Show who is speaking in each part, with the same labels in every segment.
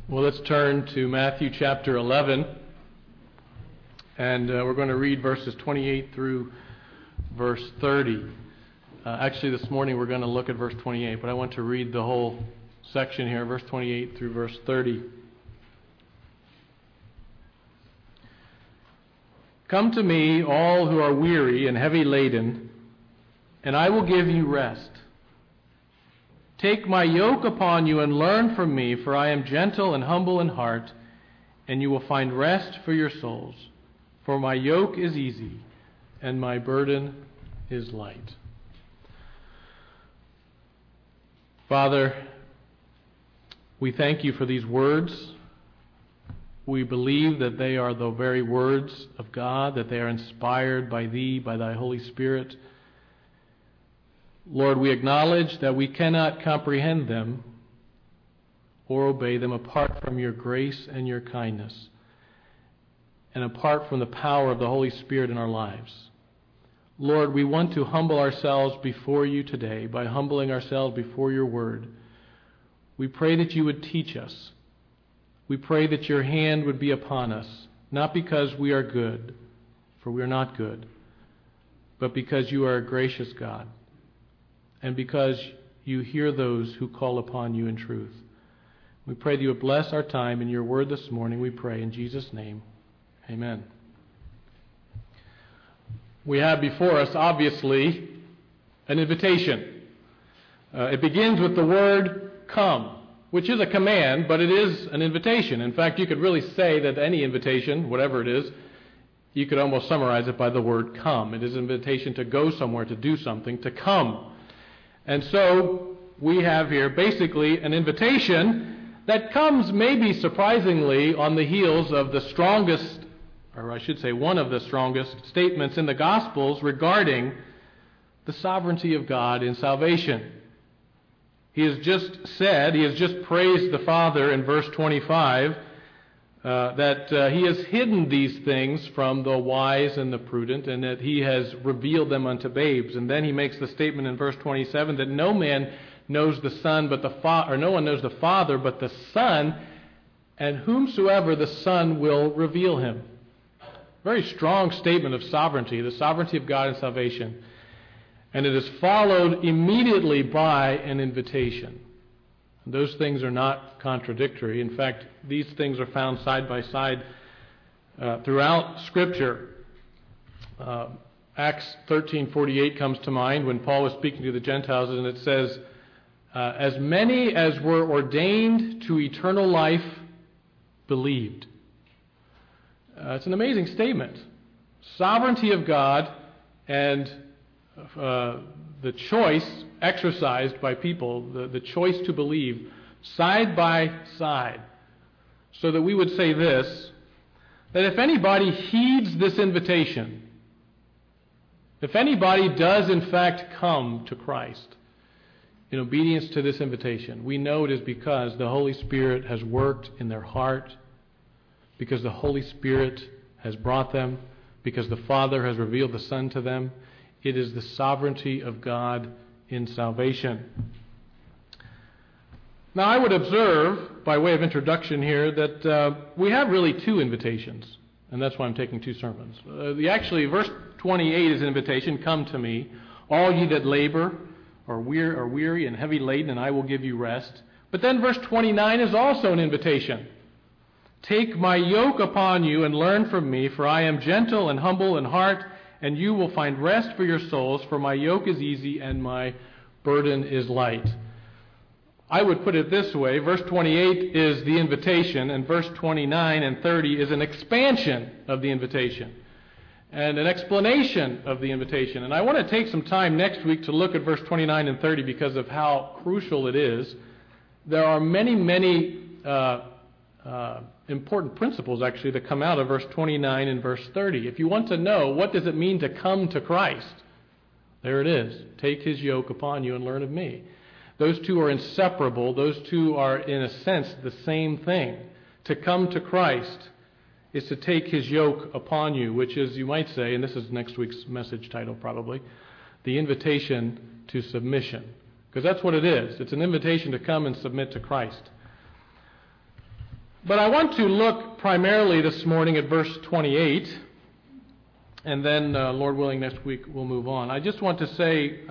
Speaker 1: Well, let's turn to Matthew chapter 11, and we're going to read verses 28 through verse 30. Actually, this morning we're going to look at verse 28, but I want to read the whole section here, verse 28 through verse 30. Come to me, all who are weary and heavy laden, and I will give you rest. Take my yoke upon you and learn from me, for I am gentle and humble in heart, and you will find rest for your souls. For my yoke is easy, and my burden is light. Father, we thank you for these words. We believe that they are the very words of God, that they are inspired by thee, by thy Holy Spirit. Lord, we acknowledge that we cannot comprehend them or obey them apart from your grace and your kindness, and apart from the power of the Holy Spirit in our lives. Lord, we want to humble ourselves before you today by humbling ourselves before your word. We pray that you would teach us. We pray that your hand would be upon us, not because we are good, for we are not good, but because you are a gracious God, and because you hear those who call upon you in truth. We pray that you would bless our time in your word this morning. We pray in Jesus' name. Amen. We have before us, obviously, an invitation. It begins with the word come, which is a command, but it is an invitation. In fact, you could really say that any invitation, whatever it is, you could almost summarize it by the word come. It is an invitation to go somewhere, to do something, to come. And so we have here basically an invitation that comes maybe surprisingly on the heels of the strongest, or I should say one of the strongest statements in the Gospels regarding the sovereignty of God in salvation. He has just praised the Father in verse 25 that he has hidden these things from the wise and the prudent, and that he has revealed them unto babes. And then he makes the statement in verse 27 that no man knows the Son but the Father, or no one knows the Father but the Son, and whomsoever the Son will reveal him. Very strong statement of sovereignty, the sovereignty of God in salvation. And it is followed immediately by an invitation. Those things are not contradictory. In fact, these things are found side by side throughout Scripture. Acts 13:48 comes to mind when Paul was speaking to the Gentiles, and it says, as many as were ordained to eternal life believed. It's an amazing statement. Sovereignty of God and the choice exercised by people, the choice to believe, side by side, so that we would say this, that if anybody heeds this invitation, if anybody does in fact come to Christ in obedience to this invitation, we know it is because the Holy Spirit has worked in their heart, because the Holy Spirit has brought them, because the Father has revealed the Son to them. It is the sovereignty of God in salvation. Now, I would observe, by way of introduction here, that we have really two invitations, and that's why I'm taking two sermons. Actually, verse 28 is an invitation, come to me, all ye that labor are weary and heavy laden, and I will give you rest. But then verse 29 is also an invitation. Take my yoke upon you and learn from me, for I am gentle and humble in heart, and you will find rest for your souls, for my yoke is easy and my burden is light. I would put it this way, verse 28 is the invitation, and verse 29 and 30 is an expansion of the invitation, and an explanation of the invitation. And I want to take some time next week to look at verse 29 and 30 because of how crucial it is. There are many important principles, actually, that come out of verse 29 and verse 30. If you want to know what does it mean to come to Christ, there it is. Take his yoke upon you and learn of me. Those two are inseparable. Those two are, in a sense, the same thing. To come to Christ is to take his yoke upon you, which is, you might say, and this is next week's message title probably, the invitation to submission. Because that's what it is. It's an invitation to come and submit to Christ. But I want to look primarily this morning at verse 28, and then, Lord willing, next week we'll move on. I just want to say,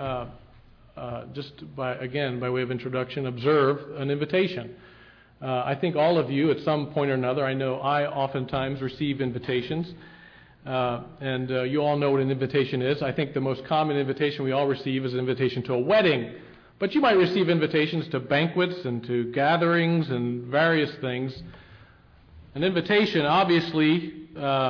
Speaker 1: by way of introduction, observe an invitation. I think all of you, at some point or another, I know I oftentimes receive invitations, and you all know what an invitation is. I think the most common invitation we all receive is an invitation to a wedding. But you might receive invitations to banquets and to gatherings and various things. An invitation, obviously,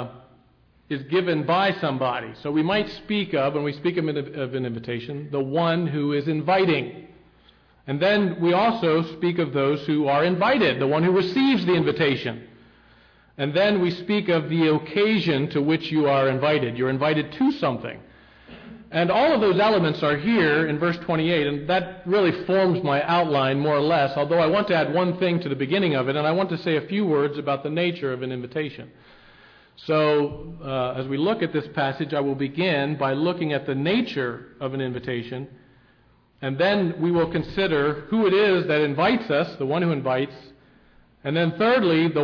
Speaker 1: is given by somebody. So we might speak of, when we speak of an invitation, the one who is inviting. And then we also speak of those who are invited, the one who receives the invitation. And then we speak of the occasion to which you are invited. You're invited to something. And all of those elements are here in verse 28, and that really forms my outline more or less, although I want to add one thing to the beginning of it, and I want to say a few words about the nature of an invitation. So, as we look at this passage, I will begin by looking at the nature of an invitation, and then we will consider who it is that invites us, the one who invites, and then thirdly, the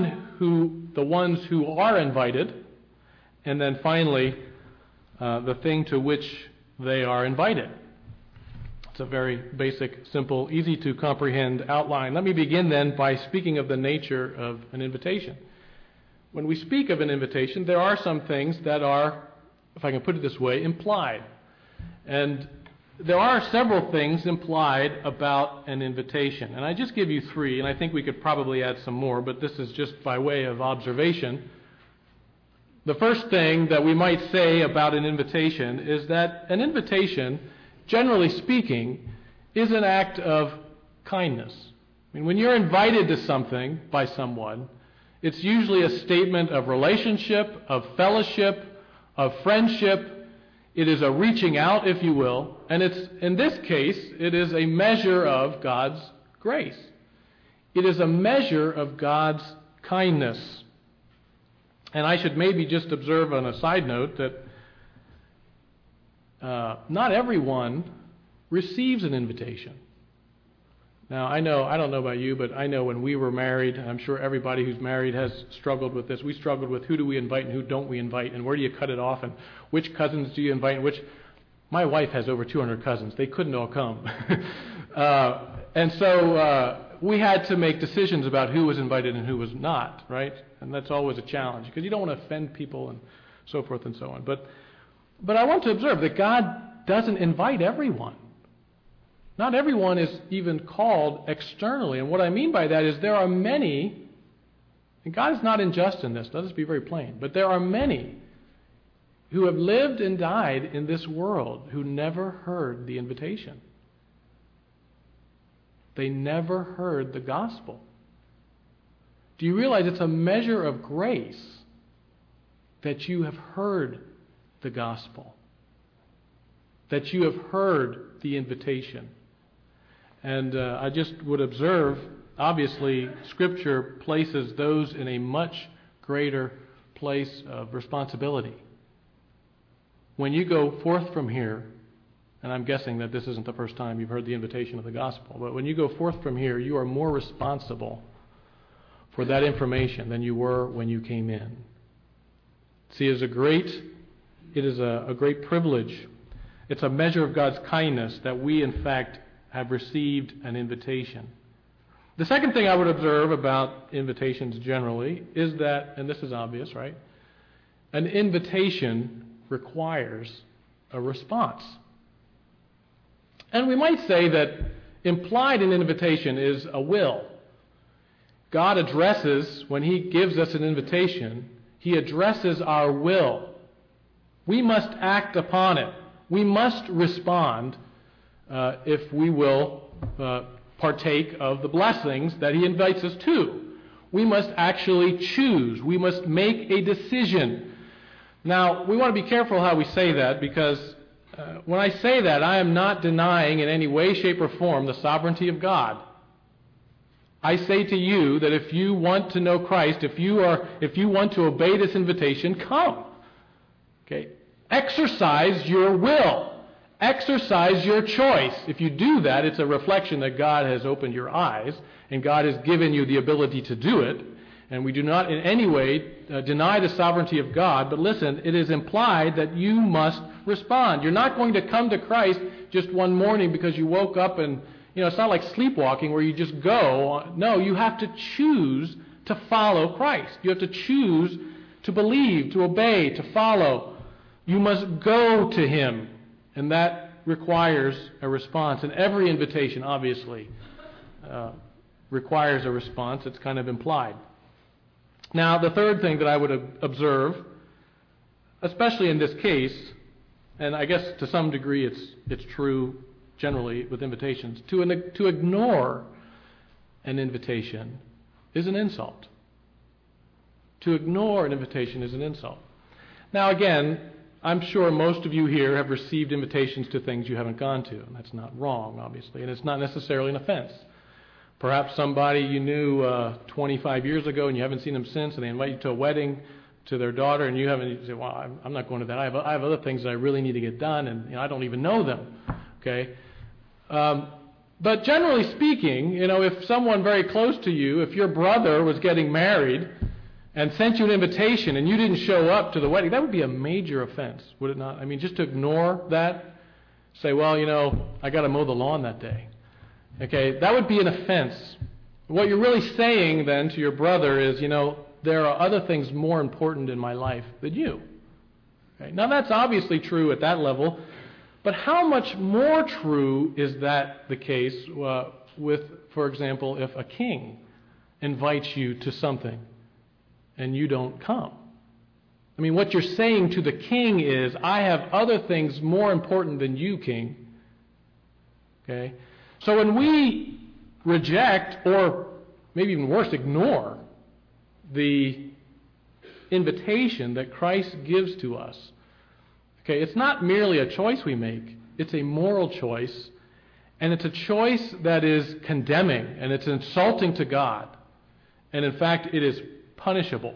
Speaker 1: ones who are invited, and then finally, the thing to which they are invited. It's a very basic, simple, easy to comprehend outline. Let me begin then by speaking of the nature of an invitation. When we speak of an invitation, there are some things that are, if I can put it this way, implied. And there are several things implied about an invitation. And I just give you three, and I think we could probably add some more, but this is just by way of observation. The first thing that we might say about an invitation is that an invitation, generally speaking, is an act of kindness. I mean, when you're invited to something by someone, it's usually a statement of relationship, of fellowship, of friendship. It is a reaching out, if you will, and in this case, it is a measure of God's grace. It is a measure of God's kindness. And I should maybe just observe on a side note that not everyone receives an invitation. Now, I don't know about you, but I know when we were married, I'm sure everybody who's married has struggled with this. We struggled with who do we invite and who don't we invite, and where do you cut it off, and which cousins do you invite, and which... My wife has over 200 cousins. They couldn't all come. And so we had to make decisions about who was invited and who was not, right? And that's always a challenge, because you don't want to offend people and so forth and so on. But I want to observe that God doesn't invite everyone. Not everyone is even called externally. And what I mean by that is there are many, and God is not unjust in this, let us be very plain, but there are many who have lived and died in this world who never heard the invitation. They never heard the gospel. Do you realize it's a measure of grace that you have heard the gospel, that you have heard the invitation? And I just would observe, obviously, Scripture places those in a much greater place of responsibility. When you go forth from here, and I'm guessing that this isn't the first time you've heard the invitation of the gospel, but when you go forth from here, you are more responsible for that information than you were when you came in. See, it is a great privilege. It's a measure of God's kindness that we, in fact, have received an invitation. The second thing I would observe about invitations generally is that, and this is obvious, right? An invitation requires a response. And we might say that implied in invitation is a will. God addresses, when He gives us an invitation, He addresses our will. We must act upon it. We must respond if we will partake of the blessings that He invites us to. We must actually choose. We must make a decision. Now, we want to be careful how we say that, because when I say that, I am not denying in any way, shape, or form the sovereignty of God. I say to you that if you want to know Christ, if you want to obey this invitation, come. Okay? Exercise your will. exercise your choice. If you do that, it's a reflection that God has opened your eyes, and God has given you the ability to do it. And we do not in any way deny the sovereignty of God, but listen, it is implied that you must respond. You're not going to come to Christ just one morning because you woke up and, it's not like sleepwalking where you just go. No, you have to choose to follow Christ. You have to choose to believe, to obey, to follow. You must go to Him, and that requires a response. And every invitation, obviously, requires a response. It's kind of implied. Now, the third thing that I would observe, especially in this case, and I guess to some degree it's true generally with invitations, to ignore an invitation is an insult. To ignore an invitation is an insult. Now, again, I'm sure most of you here have received invitations to things you haven't gone to, and that's not wrong, obviously, and it's not necessarily an offense. Perhaps somebody you knew 25 years ago and you haven't seen them since, and they invite you to a wedding to their daughter, and you say, well, I'm not going to that. I have other things that I really need to get done, and I don't even know them. Okay? But generally speaking, if someone very close to you, if your brother was getting married and sent you an invitation and you didn't show up to the wedding, that would be a major offense, would it not? I mean, just to ignore that, say, well, I got to mow the lawn that day. Okay, that would be an offense. What you're really saying then to your brother is, there are other things more important in my life than you. Okay? Now, that's obviously true at that level, but how much more true is that the case with, for example, if a king invites you to something and you don't come? I mean, what you're saying to the king is, I have other things more important than you, king. Okay? So when we reject, or maybe even worse, ignore the invitation that Christ gives to us, okay, it's not merely a choice we make, it's a moral choice, and it's a choice that is condemning, and it's insulting to God, and in fact, it is punishable.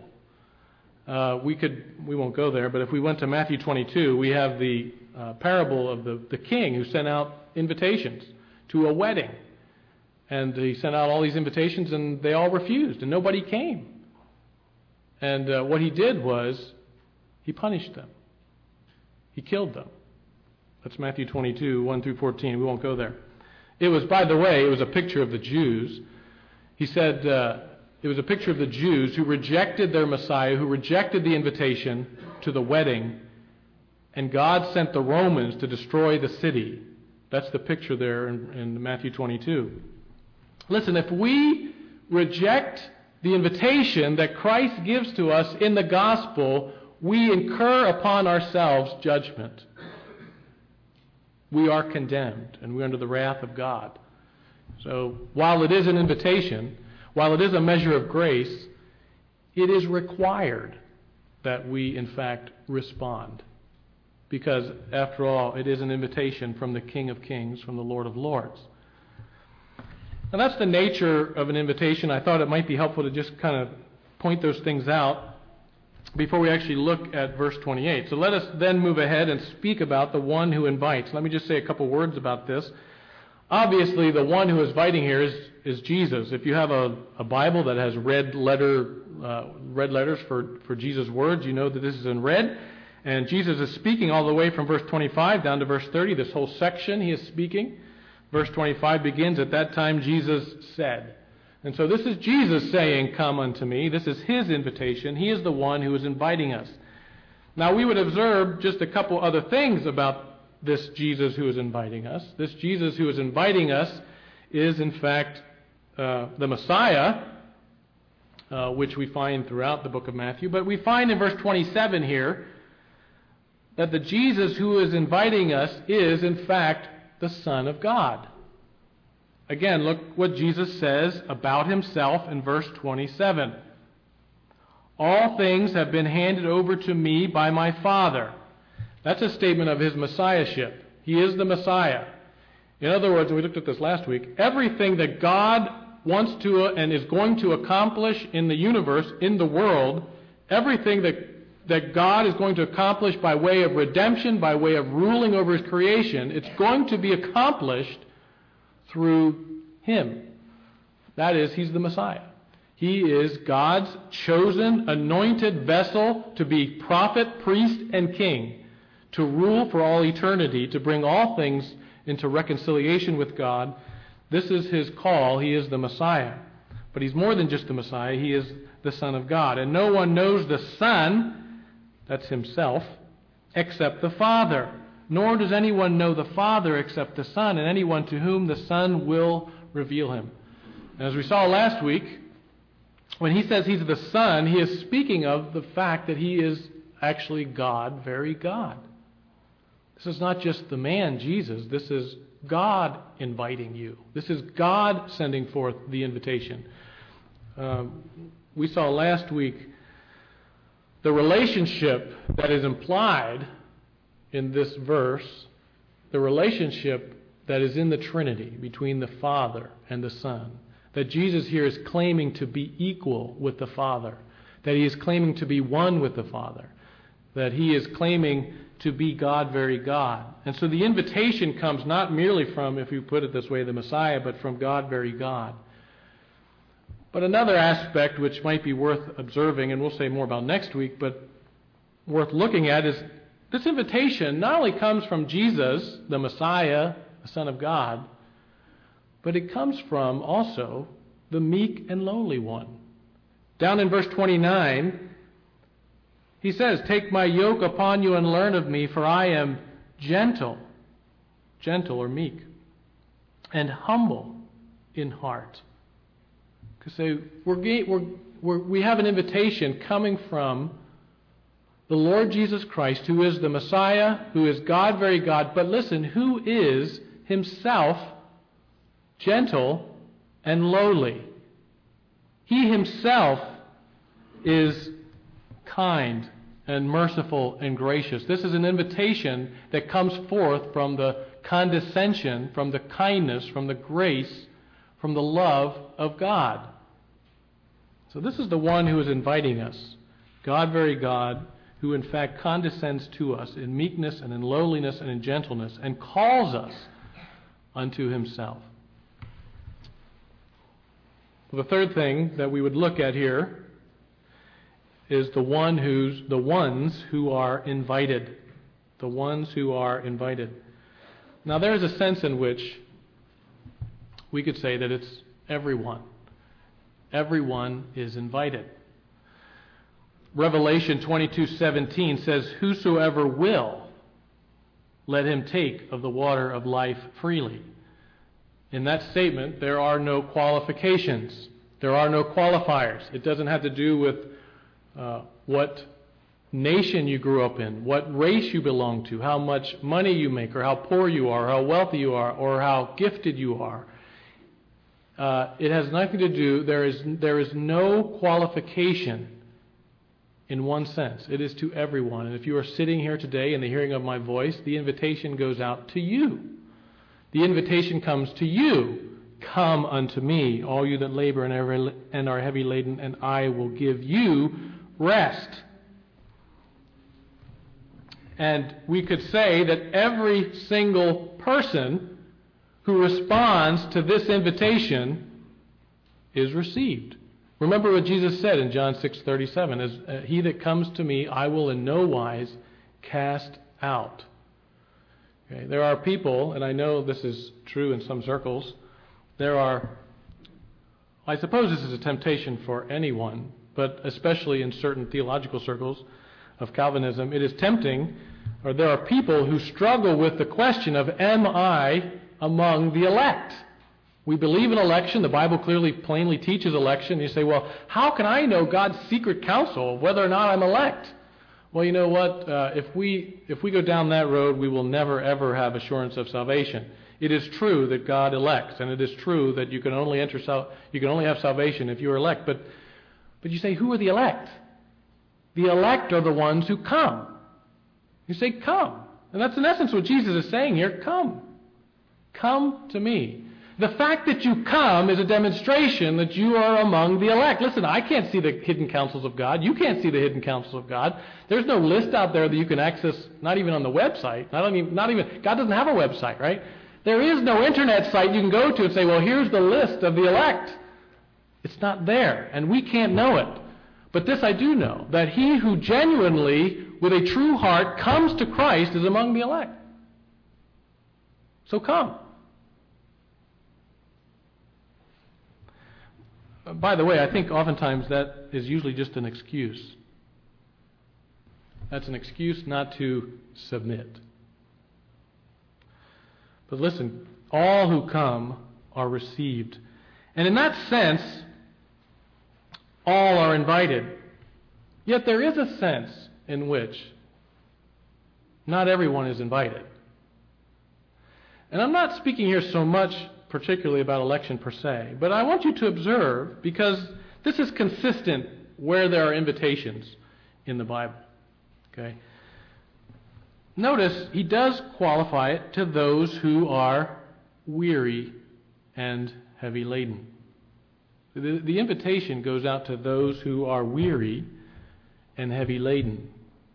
Speaker 1: We won't go there, but if we went to Matthew 22, we have the parable of the king who sent out invitations to a wedding. And he sent out all these invitations, and they all refused, and nobody came. And what he did was, he punished them. He killed them. That's Matthew 22, 1 through 14. We won't go there. It was, by the way, it was a picture of the Jews. He said it was a picture of the Jews who rejected their Messiah, who rejected the invitation to the wedding, and God sent the Romans to destroy the city. That's the picture there in Matthew 22. Listen, if we reject the invitation that Christ gives to us in the gospel, we incur upon ourselves judgment. We are condemned, and we're under the wrath of God. So while it is an invitation, while it is a measure of grace, it is required that we, in fact, respond. Because, after all, it is an invitation from the King of Kings, from the Lord of Lords. Now, that's the nature of an invitation. I thought it might be helpful to just kind of point those things out before we actually look at verse 28. So let us then move ahead and speak about the one who invites. Let me just say a couple words about this. Obviously, the one who is inviting here is Jesus. If you have a Bible that has red letters for Jesus' words, you know that this is in red. And Jesus is speaking all the way from verse 25 down to verse 30. This whole section he is speaking. Verse 25 begins, at that time Jesus said. And so this is Jesus saying, come unto me. This is his invitation. He is the one who is inviting us. Now we would observe just a couple other things about this Jesus who is inviting us. This Jesus who is inviting us is in fact the Messiah, which we find throughout the book of Matthew. But we find in verse 27 here that the Jesus who is inviting us is, in fact, the Son of God. Again, look what Jesus says about himself in verse 27. All things have been handed over to me by my Father. That's a statement of his messiahship. He is the Messiah. In other words, we looked at this last week, everything that God wants to and is going to accomplish in the universe, in the world, everything that that God is going to accomplish by way of redemption, by way of ruling over His creation, it's going to be accomplished through Him. That is, He's the Messiah. He is God's chosen, anointed vessel to be prophet, priest, and king, to rule for all eternity, to bring all things into reconciliation with God. This is His call. He is the Messiah. But He's more than just the Messiah. He is the Son of God. And no one knows the Son, that's Himself, except the Father. Nor does anyone know the Father except the Son, and anyone to whom the Son will reveal Him. And as we saw last week, when He says He's the Son, He is speaking of the fact that He is actually God, very God. This is not just the man, Jesus. This is God inviting you. This is God sending forth the invitation. We saw last week the relationship that is implied in this verse, the relationship that is in the Trinity between the Father and the Son. That Jesus here is claiming to be equal with the Father. That He is claiming to be one with the Father. That He is claiming to be God, very God. And so the invitation comes not merely from, if you put it this way, the Messiah, but from God, very God. But another aspect which might be worth observing, and we'll say more about next week, but worth looking at, is this invitation not only comes from Jesus, the Messiah, the Son of God, but it comes from also the meek and lowly one. Down in verse 29, He says, "Take my yoke upon you and learn of me, for I am gentle or meek, and humble in heart." So we have an invitation coming from the Lord Jesus Christ, who is the Messiah, who is God, very God, but listen, who is Himself gentle and lowly. He Himself is kind and merciful and gracious. This is an invitation that comes forth from the condescension, from the kindness, from the grace, from the love of God. So this is the one who is inviting us, God, very God, who in fact condescends to us in meekness and in lowliness and in gentleness, and calls us unto Himself. The third thing that we would look at here is the ones who are invited. The ones who are invited. Now there is a sense in which we could say that it's everyone. Everyone is invited. Revelation 22:17 says, "Whosoever will, let him take of the water of life freely." In that statement, there are no qualifications. There are no qualifiers. It doesn't have to do with what nation you grew up in, what race you belong to, how much money you make, or how poor you are, or how wealthy you are, or how gifted you are. It has nothing to do, there is no qualification in one sense. It is to everyone. And if you are sitting here today in the hearing of my voice, the invitation goes out to you. The invitation comes to you. "Come unto me, all you that labor and are heavy laden, and I will give you rest." And we could say that every single person who responds to this invitation is received. Remember what Jesus said in John 6:37, "As he that comes to me, I will in no wise cast out." Okay, there are people, and I know this is true in some circles, I suppose this is a temptation for anyone, but especially in certain theological circles of Calvinism, it is tempting, or there are people who struggle with the question of, am I among the elect? We believe in election. The Bible plainly teaches election. You say, well, how can I know God's secret counsel, whether or not I'm elect? Well, you know what? If we go down that road, we will never, ever have assurance of salvation. It is true that God elects, and it is true that you can only have salvation if you are elect. But you say, who are the elect? The elect are the ones who come. You say, come. And that's in essence what Jesus is saying here. Come. Come to me. The fact that you come is a demonstration that you are among the elect. Listen, I can't see the hidden counsels of God. You can't see the hidden counsels of God. There's no list out there that you can access, not even on the website. Not even God doesn't have a website, right? There is no internet site you can go to and say, well, here's the list of the elect. It's not there, and we can't know it. But this I do know, that he who genuinely, with a true heart, comes to Christ is among the elect. So come. By the way, I think oftentimes that is usually just an excuse. That's an excuse not to submit. But listen, all who come are received. And in that sense, all are invited. Yet there is a sense in which not everyone is invited. And I'm not speaking here so much particularly about election per se, but I want you to observe, because this is consistent where there are invitations in the Bible. Okay? Notice he does qualify it to those who are weary and heavy laden. The invitation goes out to those who are weary and heavy laden.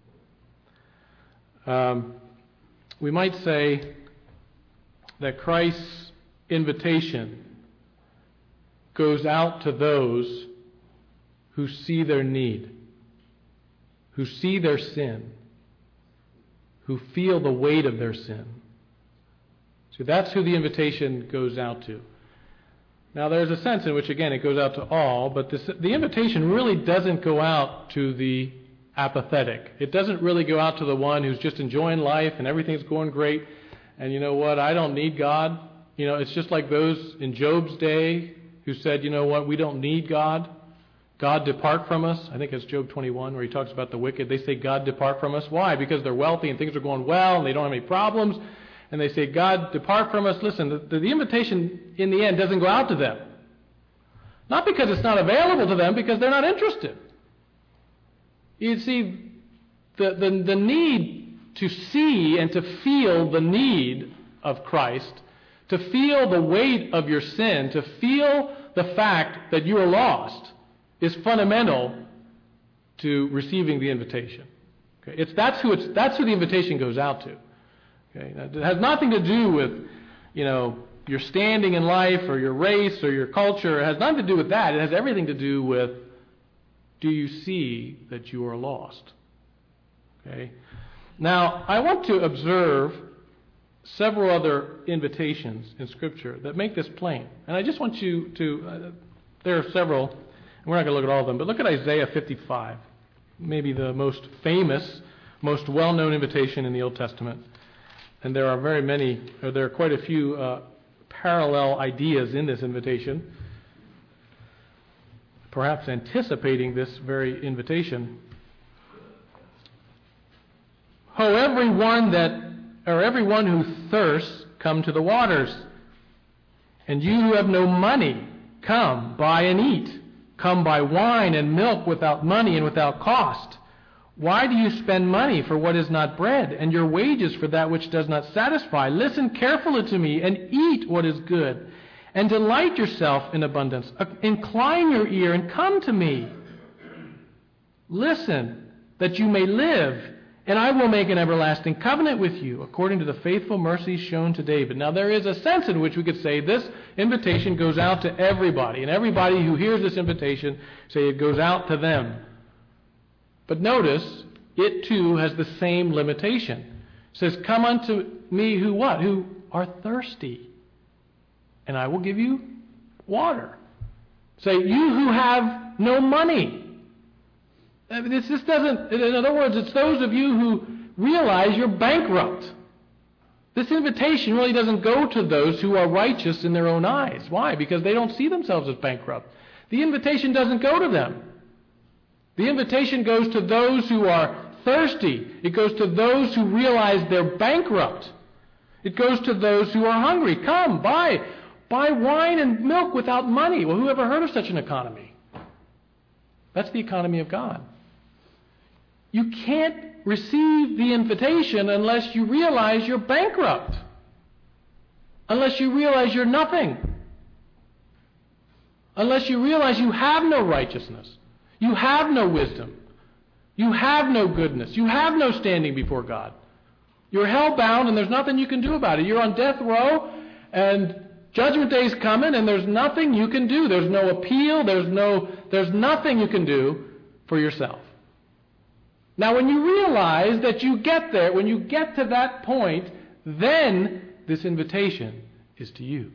Speaker 1: We might say that Christ's invitation goes out to those who see their need, who see their sin, who feel the weight of their sin. So that's who the invitation goes out to. Now there's a sense in which, again, it goes out to all, but the invitation really doesn't go out to the apathetic. It doesn't really go out to the one who's just enjoying life and everything's going great, and you know what, I don't need God. You know, it's just like those in Job's day who said, you know what, we don't need God. God, depart from us. I think it's Job 21 where he talks about the wicked. They say, God, depart from us. Why? Because they're wealthy and things are going well and they don't have any problems. And they say, God, depart from us. Listen, the invitation in the end doesn't go out to them. Not because it's not available to them, because they're not interested. You see, the need to see and to feel the need of Christ, to feel the weight of your sin, to feel the fact that you are lost, is fundamental to receiving the invitation. Okay? That's who the invitation goes out to. Okay? Now, it has nothing to do with, your standing in life or your race or your culture. It has nothing to do with that. It has everything to do with, do you see that you are lost? Okay? Now, I want to observe several other invitations in Scripture that make this plain. And I just want you to, there are several, and we're not going to look at all of them, but look at Isaiah 55, maybe the most famous, most well-known invitation in the Old Testament. And there are quite a few parallel ideas in this invitation, perhaps anticipating this very invitation. Everyone who thirsts, come to the waters. And you who have no money, come, buy and eat. Come buy wine and milk without money and without cost. Why do you spend money for what is not bread, and your wages for that which does not satisfy? Listen carefully to me, and eat what is good, and delight yourself in abundance. Incline your ear and come to me. Listen, that you may live, and I will make an everlasting covenant with you, according to the faithful mercies shown to David. Now, there is a sense in which we could say this invitation goes out to everybody, and everybody who hears this invitation, say it goes out to them. But notice, it too has the same limitation. It says, come unto me who what? Who are thirsty, and I will give you water. Say, you who have no money. This doesn't, in other words, it's those of you who realize you're bankrupt. This invitation really doesn't go to those who are righteous in their own eyes. Why? Because they don't see themselves as bankrupt. The invitation doesn't go to them. The invitation goes to those who are thirsty. It goes to those who realize they're bankrupt. It goes to those who are hungry. Come, buy wine and milk without money. Well, who ever heard of such an economy? That's the economy of God. You can't receive the invitation unless you realize you're bankrupt. Unless you realize you're nothing. unless you realize you have no righteousness, you have no wisdom, you have no goodness, you have no standing before God. You're hell-bound, and there's nothing you can do about it. You're on death row, and Judgment Day is coming, and there's nothing you can do. There's no appeal. There's nothing you can do for yourself. Now, when you realize that you get there, when you get to that point, then this invitation is to you.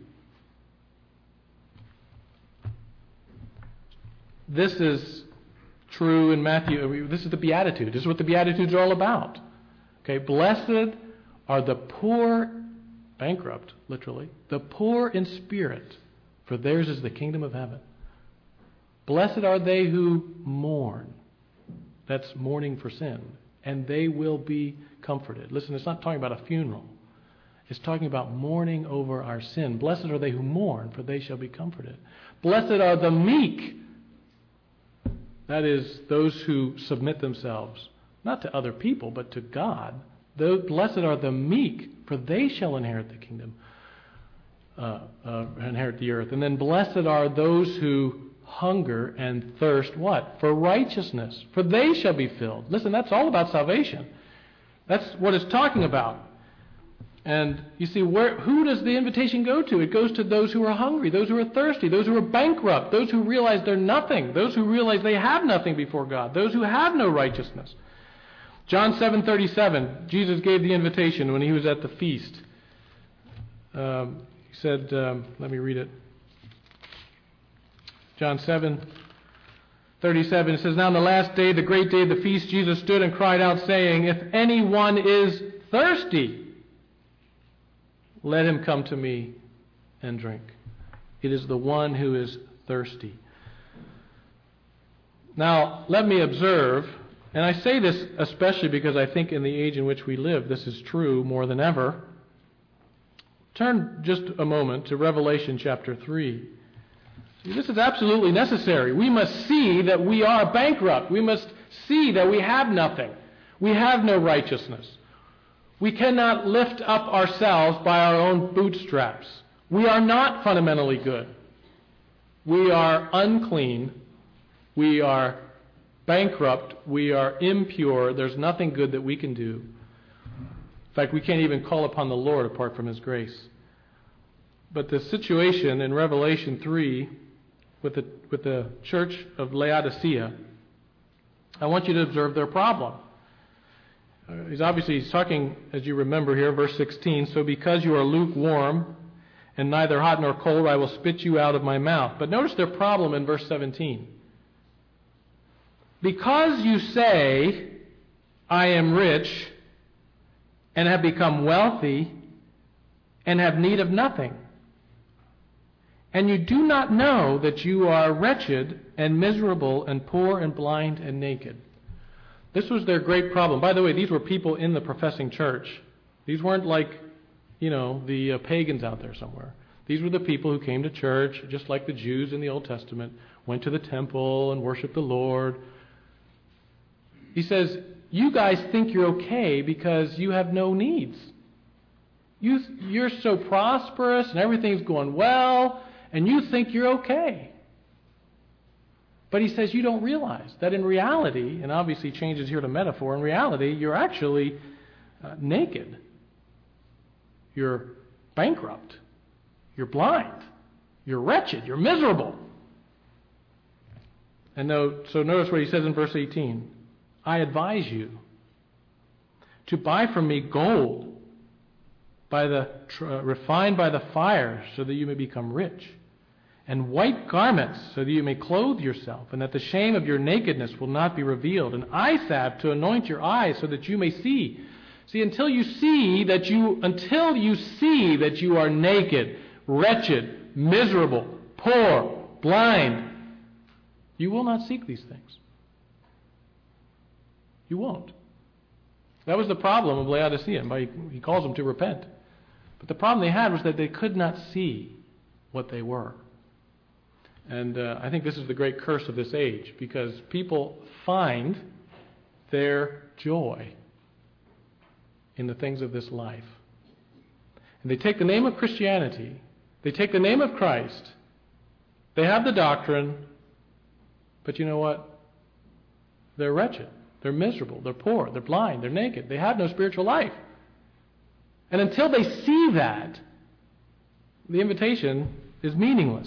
Speaker 1: This is true in Matthew. This is the Beatitude. This is what the Beatitudes are all about. Okay, blessed are the poor, bankrupt, literally, the poor in spirit, for theirs is the kingdom of heaven. Blessed are they who mourn. That's mourning for sin. And they will be comforted. Listen, it's not talking about a funeral. It's talking about mourning over our sin. Blessed are they who mourn, for they shall be comforted. Blessed are the meek. That is, those who submit themselves, not to other people, but to God. Blessed are the meek, for they shall inherit the kingdom, inherit the earth. And then blessed are those who hunger and thirst, what? For righteousness, for they shall be filled. Listen, that's all about salvation. That's what it's talking about. And you see, who does the invitation go to? It goes to those who are hungry, those who are thirsty, those who are bankrupt, those who realize they're nothing, those who realize they have nothing before God, those who have no righteousness. John 7:37, Jesus gave the invitation when he was at the feast. He said, let me read it. John 7:37, it says, Now on the last day, the great day of the feast, Jesus stood and cried out, saying, If anyone is thirsty, let him come to me and drink. It is the one who is thirsty. Now, let me observe, and I say this especially because I think in the age in which we live, this is true more than ever. Turn just a moment to Revelation chapter 3. This is absolutely necessary. We must see that we are bankrupt. We must see that we have nothing. We have no righteousness. We cannot lift up ourselves by our own bootstraps. We are not fundamentally good. We are unclean. We are bankrupt. We are impure. There's nothing good that we can do. In fact, we can't even call upon the Lord apart from His grace. But the situation in Revelation 3 with the church of Laodicea, I want you to observe their problem. He's talking, as you remember here, verse 16, So because you are lukewarm and neither hot nor cold, I will spit you out of my mouth. But notice their problem in verse 17. Because you say, I am rich and have become wealthy and have need of nothing, and you do not know that you are wretched and miserable and poor and blind and naked. This was their great problem. By the way, these were people in the professing church. These weren't like, the pagans out there somewhere. These were the people who came to church, just like the Jews in the Old Testament, went to the temple and worshiped the Lord. He says, you guys think you're okay because you have no needs. You're so prosperous and everything's going well, and you think you're okay. But he says you don't realize that in reality, and obviously changes here to metaphor, in reality, you're actually naked. You're bankrupt. You're blind. You're wretched. You're miserable. And so notice what he says in verse 18. I advise you to buy from me gold refined by the fire, so that you may become rich, and white garments, so that you may clothe yourself, and that the shame of your nakedness will not be revealed, and eye salve to anoint your eyes, so that you may see. See, until you see that you are naked, wretched, miserable, poor, blind, you will not seek these things. You won't. That was the problem of Laodicea. He calls them to repent. But the problem they had was that they could not see what they were. And I think this is the great curse of this age, because people find their joy in the things of this life. And they take the name of Christianity, they take the name of Christ, They have the doctrine, but you know what? They're wretched. They're miserable. They're poor. They're blind. They're naked. They have no spiritual life. And until they see that, the invitation is meaningless.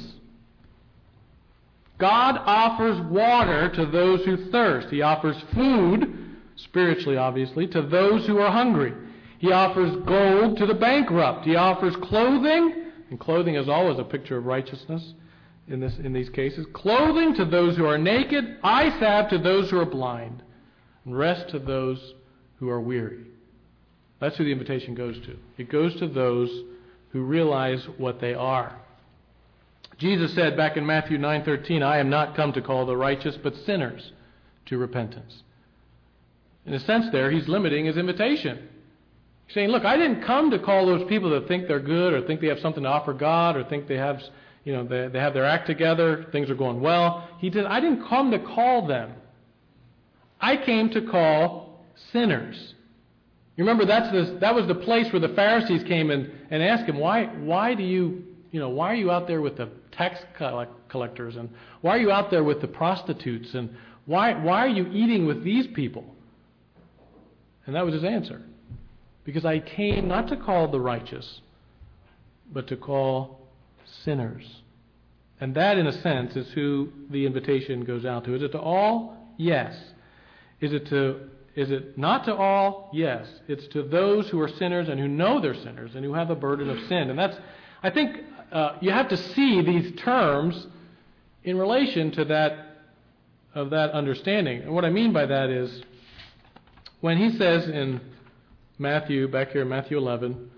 Speaker 1: God offers water to those who thirst. He offers food, spiritually obviously, to those who are hungry. He offers gold to the bankrupt. He offers clothing, and clothing is always a picture of righteousness in these cases. Clothing to those who are naked, eye salve to those who are blind, and rest to those who are weary. That's who the invitation goes to. It goes to those who realize what they are. Jesus said back in Matthew 9:13, I am not come to call the righteous, but sinners to repentance. In a sense there, he's limiting his invitation. He's saying, look, I didn't come to call those people that think they're good or think they have something to offer God or think they have, they have their act together, things are going well. I didn't come to call them. I came to call sinners. You remember that was the place where the Pharisees came and asked him, why are you out there with the tax collectors, and why are you out there with the prostitutes, and why are you eating with these people? And that was his answer. Because I came not to call the righteous, but to call sinners. And that, in a sense, is who the invitation goes out to. Is it to all? Yes. Is it not to all? Yes. It's to those who are sinners and who know they're sinners and who have a burden of sin. And I think you have to see these terms in relation to that understanding. And what I mean by that is, when he says in Matthew, back here in Matthew 11,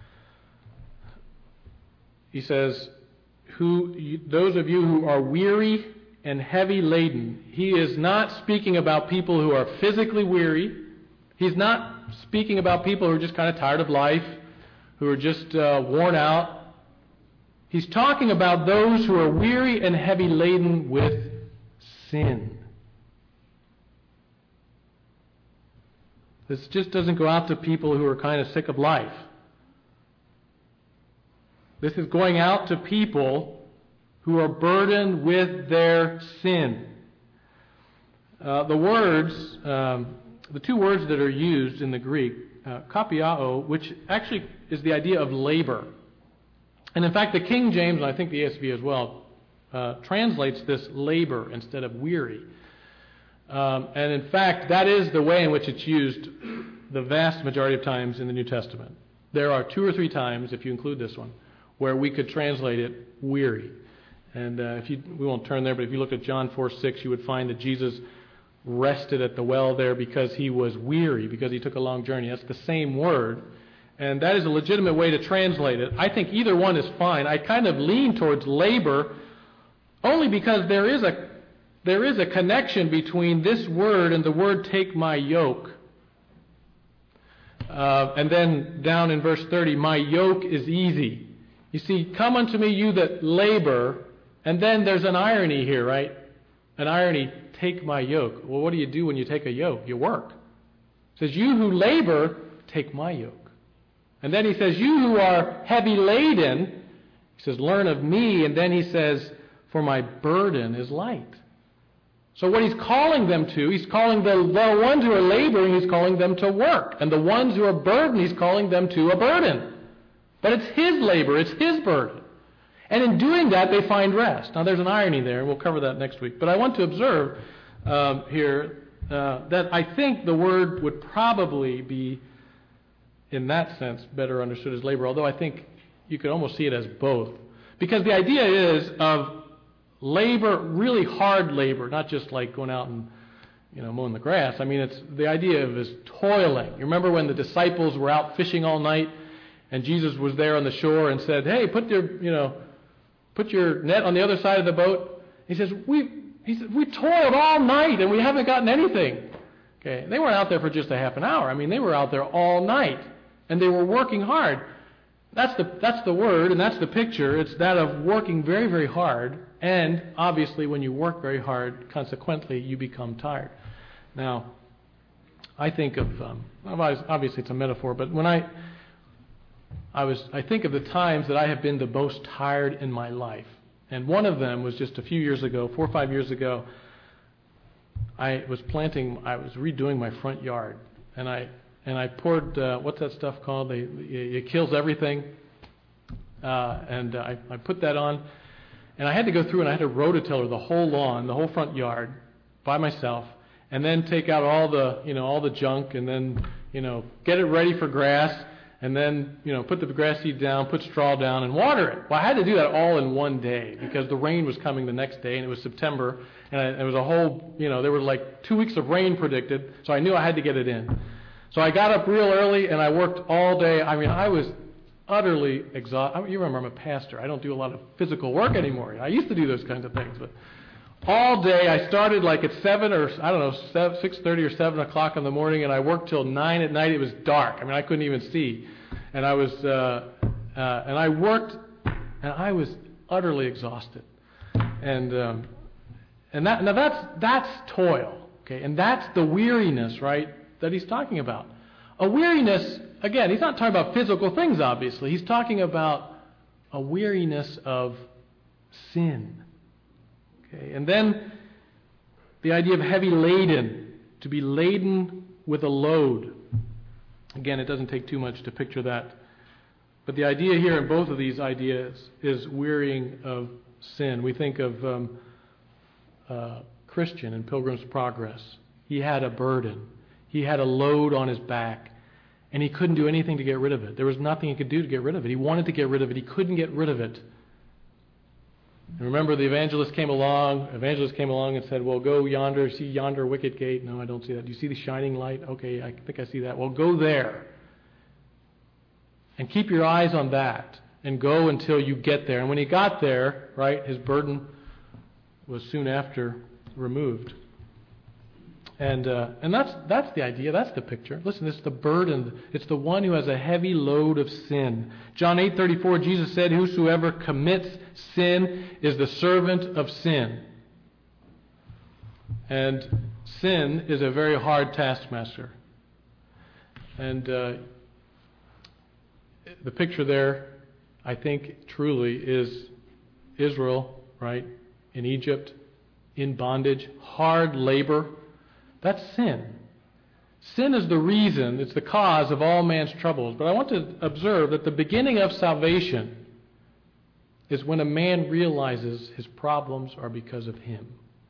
Speaker 1: he says, those of you who are weary and heavy laden. He is not speaking about people who are physically weary. He's not speaking about people who are just kind of tired of life, who are just worn out. He's talking about those who are weary and heavy laden with sin. This just doesn't go out to people who are kind of sick of life. This is going out to people who are burdened with their sin. The two words that are used in the Greek, kapiao, which actually is the idea of labor. And in fact, the King James, and I think the ESV as well, translates this labor instead of weary. And in fact, that is the way in which it's used the vast majority of times in the New Testament. There are 2 or 3 times, if you include this one, where we could translate it weary. And we won't turn there, but if you look at John 4:6, you would find that Jesus rested at the well there because he was weary, because he took a long journey. That's the same word. And that is a legitimate way to translate it. I think either one is fine. I kind of lean towards labor only because there is a connection between this word and the word take my yoke. And then down in verse 30, my yoke is easy. You see, come unto me, you that labor, and then there's an irony here, right? An irony, take my yoke. Well, what do you do when you take a yoke? You work. It says, you who labor, take my yoke. And then he says, you who are heavy laden, he says, learn of me. And then he says, for my burden is light. So what he's calling them to, he's calling the ones who are laboring, he's calling them to work. And the ones who are burdened, he's calling them to a burden. But it's his labor, it's his burden. And in doing that, they find rest. Now, there's an irony there, and we'll cover that next week. But I want to observe here that I think the word would probably be, in that sense, better understood as labor, although I think you could almost see it as both. Because the idea is of labor, really hard labor, not just like going out and mowing the grass. I mean, it's the idea of is toiling. You remember when the disciples were out fishing all night, and Jesus was there on the shore and said, "Hey, put your net on the other side of the boat." He says, "We toiled all night and we haven't gotten anything." Okay, they weren't out there for just a half an hour. I mean, they were out there all night, and they were working hard. That's the word, and that's the picture. It's that of working very, very hard, and obviously, when you work very hard, consequently, you become tired. Now, I think of obviously it's a metaphor, but when I think of the times that I have been the most tired in my life. And one of them was just a few years ago, 4 or 5 years ago. I was redoing my front yard, and I poured what's that stuff called? It kills everything, and I put that on, and I had to go through and I had to rototiller the whole lawn, the whole front yard, by myself, and then take out all the junk, and then get it ready for grass, and then put the grass seed down, put straw down, and water it. Well, I had to do that all in one day because the rain was coming the next day, and it was September. And it was a whole, there were like 2 weeks of rain predicted, so I knew I had to get it in. So I got up real early, and I worked all day. I mean, I was utterly exhausted. You remember, I'm a pastor. I don't do a lot of physical work anymore. I used to do those kinds of things. But all day, I started like at 6:30 or 7 o'clock in the morning, and I worked till 9 at night. It was dark. I mean, I couldn't even see. And I worked, and I was utterly exhausted. And that's toil, okay? And that's the weariness, right, that he's talking about. A weariness, again, he's not talking about physical things, obviously. He's talking about a weariness of sin, okay? And then the idea of heavy laden, to be laden with a load. Again, it doesn't take too much to picture that. But the idea here in both of these ideas is wearying of sin. We think of Christian in Pilgrim's Progress. He had a burden. He had a load on his back, and he couldn't do anything to get rid of it. There was nothing he could do to get rid of it. He wanted to get rid of it. He couldn't get rid of it. And remember, the evangelist came along and said, well, go yonder, see yonder wicket gate. No, I don't see that. Do you see the shining light? Okay, I think I see that. Well, go there. And keep your eyes on that, and go until you get there. And when he got there, right, his burden was soon after removed. And that's the idea, that's the picture. Listen, it's the burden. It's the one who has a heavy load of sin. John 8:34, Jesus said, whosoever commits sin is the servant of sin. And sin is a very hard taskmaster. And the picture there, I think, truly is Israel, right, in Egypt, in bondage, hard labor. That's sin. Sin is the reason, it's the cause of all man's troubles. But I want to observe that the beginning of salvation is when a man realizes his problems are because of him.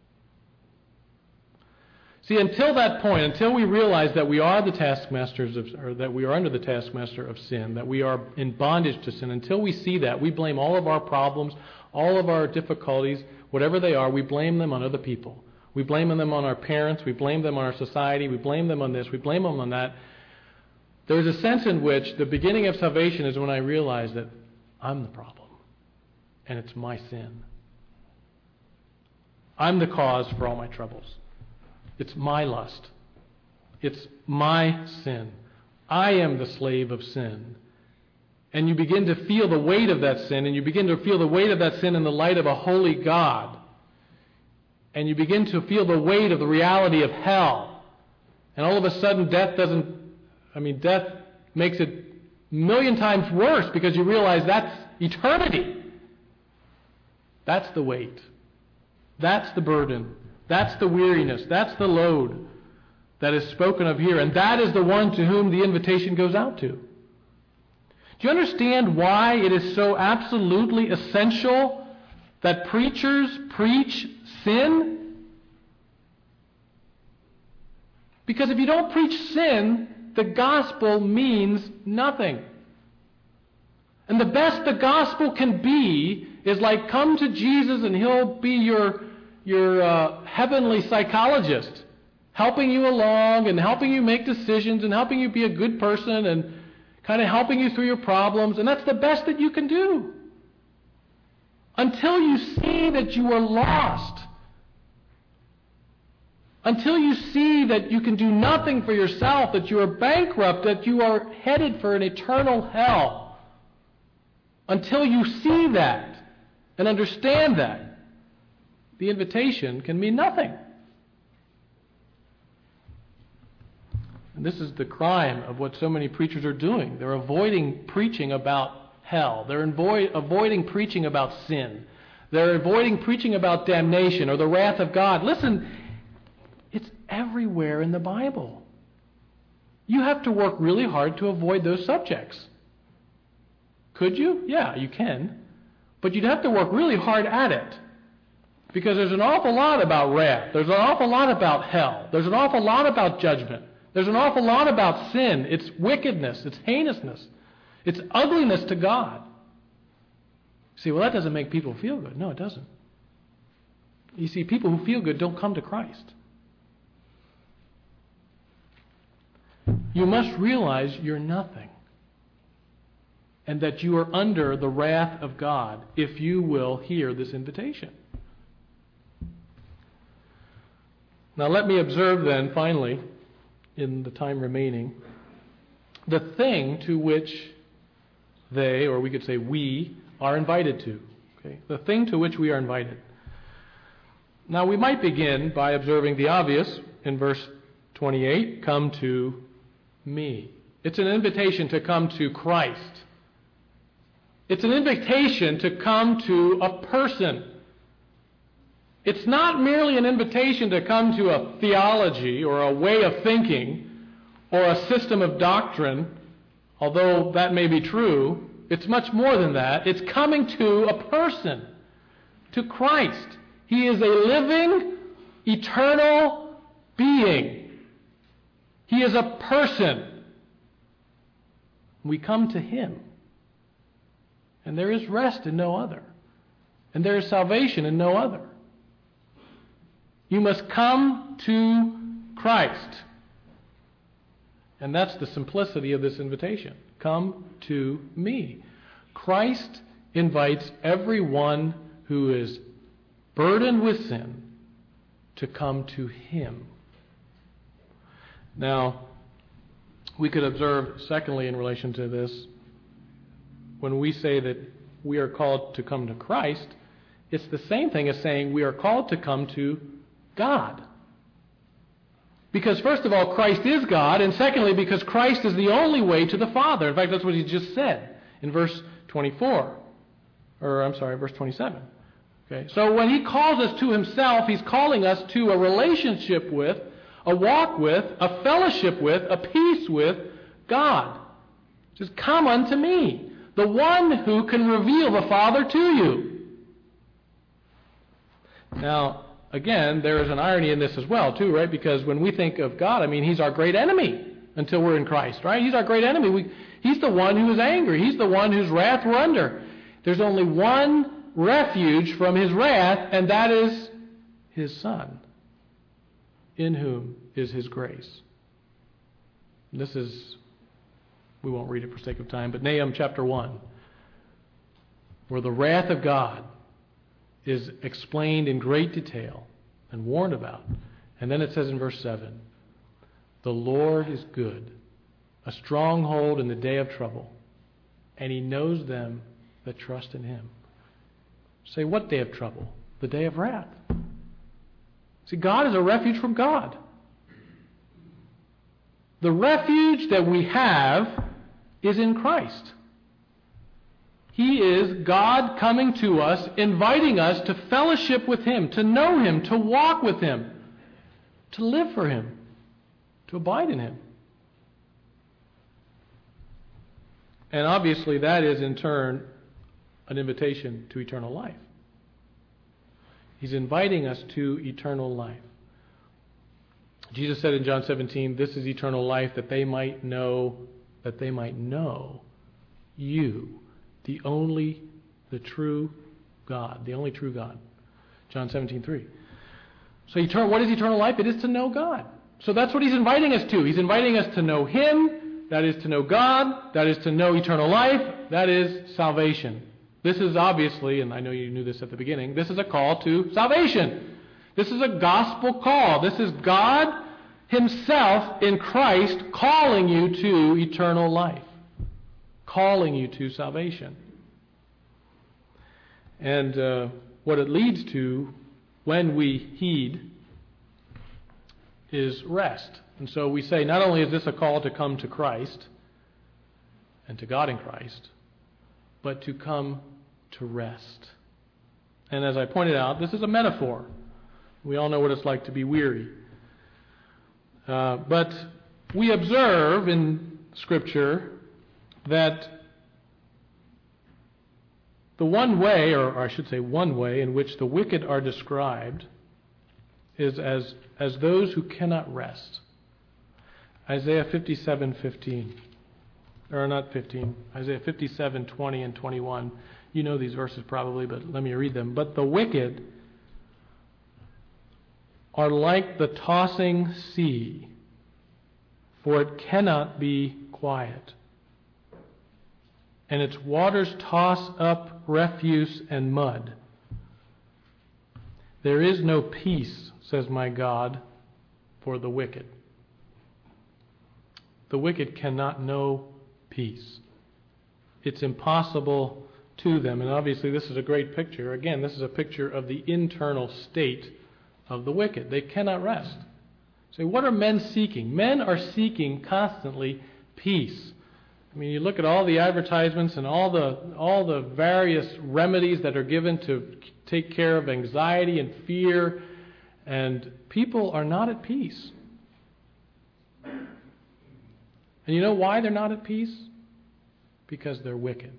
Speaker 1: See, until that point, until we realize that we are the taskmasters or that we are under the taskmaster of sin, that we are in bondage to sin, until we see that, we blame all of our problems, all of our difficulties, whatever they are, we blame them on other people. We blame them on our parents, we blame them on our society, we blame them on this, we blame them on that. There is a sense in which the beginning of salvation is when I realize that I'm the problem, and it's my sin. I'm the cause for all my troubles. It's my lust. It's my sin. I am the slave of sin. And you begin to feel the weight of that sin, and you begin to feel the weight of that sin in the light of a holy God. And you begin to feel the weight of the reality of hell. And all of a sudden, death makes it a million times worse because you realize that's eternity. That's the weight. That's the burden. That's the weariness. That's the load that is spoken of here. And that is the one to whom the invitation goes out to. Do you understand why it is so absolutely essential that preachers preach sin? Because if you don't preach sin, the gospel means nothing. And the best the gospel can be is like, come to Jesus and He'll be your heavenly psychologist, helping you along and helping you make decisions and helping you be a good person and kind of helping you through your problems. And that's the best that you can do. Until you see that you are lost. Until you see that you can do nothing for yourself, that you are bankrupt, that you are headed for an eternal hell. Until you see that and understand that, the invitation can mean nothing. And this is the crime of what so many preachers are doing. They're avoiding preaching about hell. They're avoiding preaching about sin. They're avoiding preaching about damnation or the wrath of God. Listen, it's everywhere in the Bible. You have to work really hard to avoid those subjects. Could you? Yeah, you can. But you'd have to work really hard at it. Because there's an awful lot about wrath. There's an awful lot about hell. There's an awful lot about judgment. There's an awful lot about sin. It's wickedness. It's heinousness. It's ugliness to God. You see, well, that doesn't make people feel good. No, it doesn't. You see, people who feel good don't come to Christ. You must realize you're nothing, and that you are under the wrath of God if you will hear this invitation. Now let me observe then, finally, in the time remaining, the thing to which they, or we could say we, are invited to. Okay? The thing to which we are invited. Now we might begin by observing the obvious in verse 28, come to me. It's an invitation to come to Christ. It's an invitation to come to a person. It's not merely an invitation to come to a theology or a way of thinking or a system of doctrine, although that may be true. It's much more than that. It's coming to a person, to Christ. He is a living, eternal being. He is a person. We come to Him. And there is rest in no other. And there is salvation in no other. You must come to Christ. And that's the simplicity of this invitation. Come to me. Christ invites everyone who is burdened with sin to come to Him. Now, we could observe, secondly, in relation to this, when we say that we are called to come to Christ, it's the same thing as saying we are called to come to God. Because first of all, Christ is God, and secondly, because Christ is the only way to the Father. In fact, that's what He just said in verse 24. Verse 27. Okay. So when He calls us to Himself, He's calling us to a relationship with, a walk with, a fellowship with, a peace with God. Just come unto me, the one who can reveal the Father to you. Now, again, there is an irony in this as well, too, right? Because when we think of God, He's our great enemy until we're in Christ, right? He's our great enemy. He's the one who is angry. He's the one whose wrath we're under. There's only one refuge from His wrath, and that is His Son, in whom is His grace. And this is, we won't read it for sake of time, but Nahum chapter 1, where the wrath of God is explained in great detail and warned about. And then it says in verse 7, the Lord is good, a stronghold in the day of trouble, and He knows them that trust in Him. Say, what day of trouble? The day of wrath. See, God is a refuge from God. The refuge that we have is in Christ. He is God coming to us, inviting us to fellowship with Him, to know Him, to walk with Him, to live for Him, to abide in Him. And obviously that is in turn an invitation to eternal life. He's inviting us to eternal life. Jesus said in John 17, this is eternal life, that they might know you, the true God. John 17:3. So what is eternal life? It is to know God. So that's what He's inviting us to. He's inviting us to know Him, that is to know God, that is to know eternal life, that is salvation. This is obviously, and I know you knew this at the beginning, this is a call to salvation. This is a gospel call. This is God Himself in Christ calling you to eternal life, calling you to salvation. And what it leads to when we heed is rest. And so we say, not only is this a call to come to Christ and to God in Christ, but to come to rest. And as I pointed out, this is a metaphor. We all know what it's like to be weary. But we observe in Scripture that the one way, or I should say one way, in which the wicked are described is as those who cannot rest. Isaiah 57:15. Or not 15. Isaiah 57:20 and 21. You know these verses probably, but let me read them. But the wicked are like the tossing sea, for it cannot be quiet. And its waters toss up refuse and mud. There is no peace, says my God, for the wicked. The wicked cannot know peace. It's impossible to them. And obviously this is a great picture. Again, this is a picture of the internal state of the wicked. They cannot rest. So what are men seeking? Men are seeking constantly peace. I mean, you look at all the advertisements and all the various remedies that are given to take care of anxiety and fear, and people are not at peace. And you know why they're not at peace? Because they're wicked.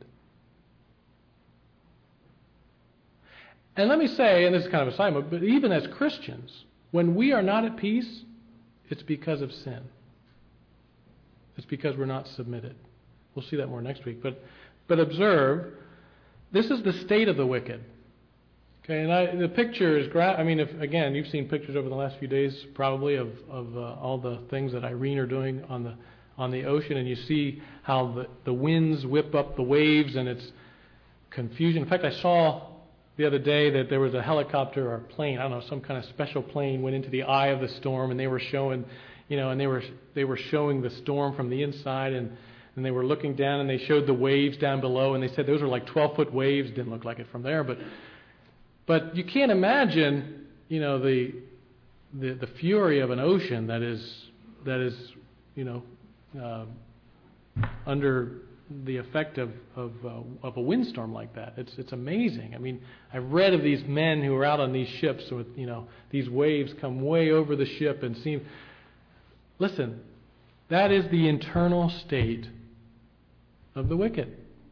Speaker 1: And let me say, and this is kind of a side note, but even as Christians, when we are not at peace, it's because of sin. It's because we're not submitted. We'll see that more next week. But observe, this is the state of the wicked. Okay, and the picture is, again, you've seen pictures over the last few days probably of all the things that Irene are doing on the ocean, and you see how the winds whip up the waves, and it's confusion. In fact, I saw the other day that there was a helicopter or plane, I don't know, some kind of special plane went into the eye of the storm, and they were showing, and they were showing the storm from the inside, and they were looking down, and they showed the waves down below, and they said those were like 12-foot waves. Didn't look like it from there, but you can't imagine, the fury of an ocean that is under the effect of a windstorm like that. It's amazing. I mean, I've read of these men who are out on these ships with, these waves come way over the ship and seem. Listen, that is the internal state of the wicked.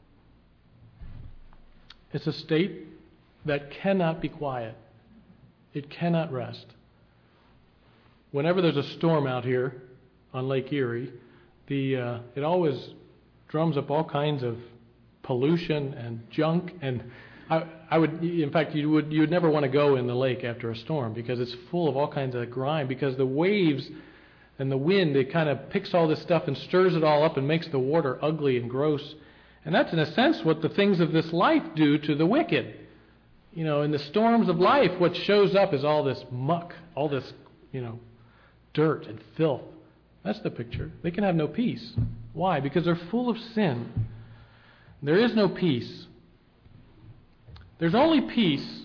Speaker 1: It's a state that cannot be quiet. It cannot rest. Whenever there's a storm out here on Lake Erie, it always drums up all kinds of pollution and junk, and I would, in fact, you would never want to go in the lake after a storm because it's full of all kinds of grime, because the waves and the wind, it kind of picks all this stuff and stirs it all up and makes the water ugly and gross. And that's in a sense what the things of this life do to the wicked. In the storms of life, what shows up is all this muck, all this, dirt and filth. That's the picture. They can have no peace. Why? Because they're full of sin. There is no peace. There's only peace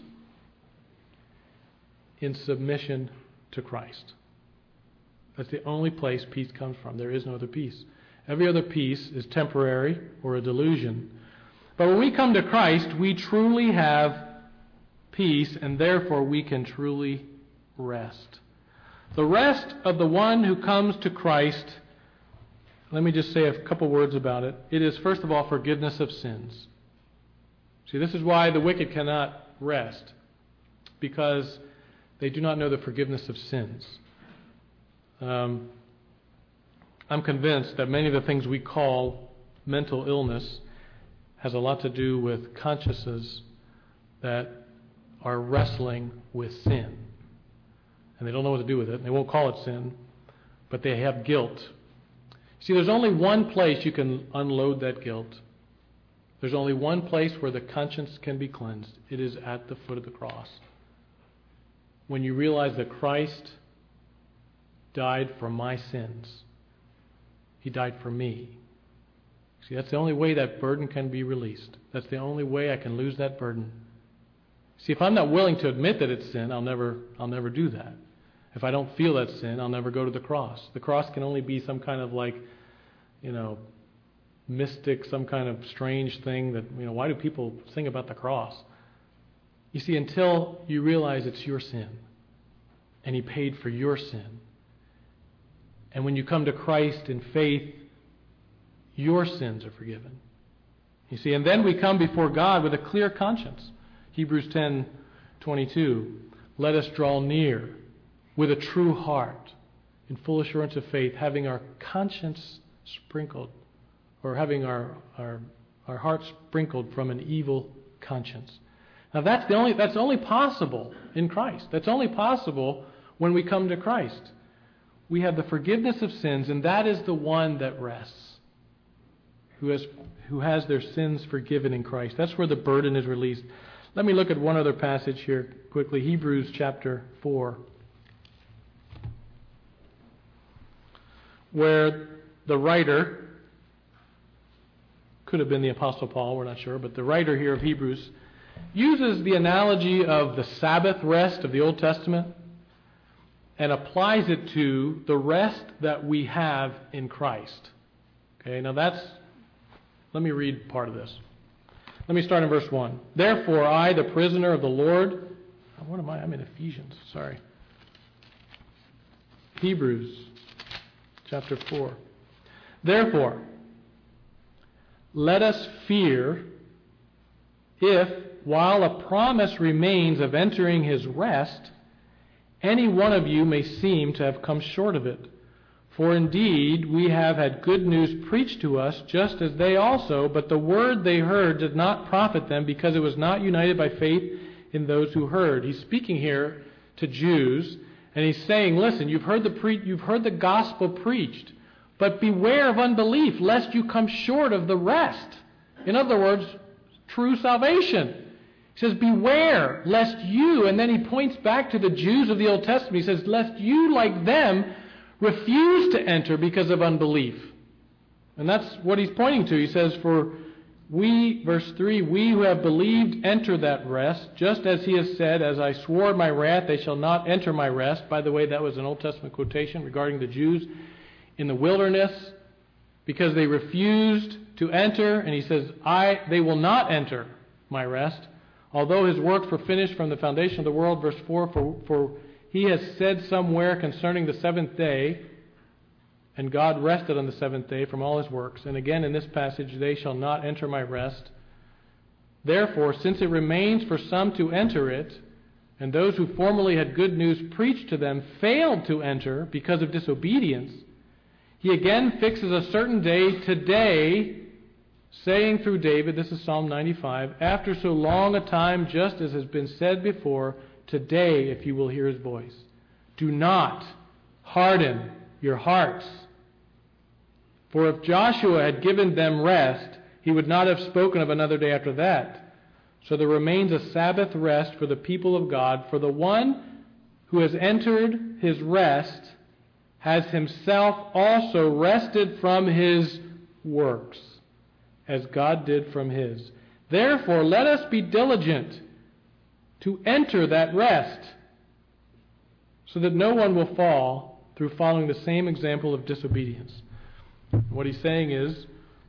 Speaker 1: in submission to Christ. That's the only place peace comes from. There is no other peace. Every other peace is temporary or a delusion. But when we come to Christ, we truly have peace, and therefore we can truly rest. The rest of the one who comes to Christ, let me just say a couple words about it. It is, first of all, forgiveness of sins. See, this is why the wicked cannot rest, because they do not know the forgiveness of sins. I'm convinced that many of the things we call mental illness has a lot to do with consciences that are wrestling with sin. And they don't know what to do with it. They won't call it sin, but they have guilt. See, there's only one place you can unload that guilt. There's only one place where the conscience can be cleansed. It is at the foot of the cross. When you realize that Christ died for my sins. He died for me. See, that's the only way that burden can be released. That's the only way I can lose that burden. See, if I'm not willing to admit that it's sin, I'll never do that. If I don't feel that sin, I'll never go to the cross. The cross can only be some kind of mystic, some kind of strange thing that, why do people sing about the cross? You see, until you realize it's your sin, and He paid for your sin. And when you come to Christ in faith, your sins are forgiven. You see, and then we come before God with a clear conscience. Hebrews 10:22. Let us draw near with a true heart, in full assurance of faith, having our conscience sprinkled, or having our hearts sprinkled from an evil conscience. Now that's only possible in Christ. That's only possible when we come to Christ. We have the forgiveness of sins, and that is the one that rests, who has their sins forgiven in Christ. That's where the burden is released. Let me look at one other passage here quickly. Hebrews chapter 4, where the writer, could have been the Apostle Paul, we're not sure, but the writer here of Hebrews uses the analogy of the Sabbath rest of the Old Testament and applies it to the rest that we have in Christ. Okay, now let me read part of this. Let me start in verse 1. Therefore, I, the prisoner of the Lord... What am I? I'm in Ephesians. Sorry. Hebrews chapter 4. Therefore, let us fear if, while a promise remains of entering His rest, any one of you may seem to have come short of it. For indeed, we have had good news preached to us, just as they also, but the word they heard did not profit them, because it was not united by faith in those who heard. He's speaking here to Jews, and he's saying, listen, you've heard the gospel preached, but beware of unbelief, lest you come short of the rest. In other words, true salvation. He says, beware, lest you, and then he points back to the Jews of the Old Testament. He says, lest you, like them, refuse to enter because of unbelief. And that's what he's pointing to. He says, for we, verse 3, we who have believed enter that rest, just as He has said, as I swore in my wrath, they shall not enter my rest. By the way, that was an Old Testament quotation regarding the Jews in the wilderness, because they refused to enter. And he says, they will not enter my rest, although His works were finished from the foundation of the world. Verse 4, for He has said somewhere concerning the seventh day, and God rested on the seventh day from all His works. And again in this passage, they shall not enter my rest. Therefore, since it remains for some to enter it, and those who formerly had good news preached to them failed to enter because of disobedience, He again fixes a certain day, today, saying through David, this is Psalm 95, after so long a time, just as has been said before, today, if you will hear His voice, do not harden your hearts. For if Joshua had given them rest, he would not have spoken of another day after that. So there remains a Sabbath rest for the people of God. For the one who has entered His rest has himself also rested from his works, as God did from His. Therefore, let us be diligent to enter that rest, so that no one will fall through following the same example of disobedience. What he's saying is,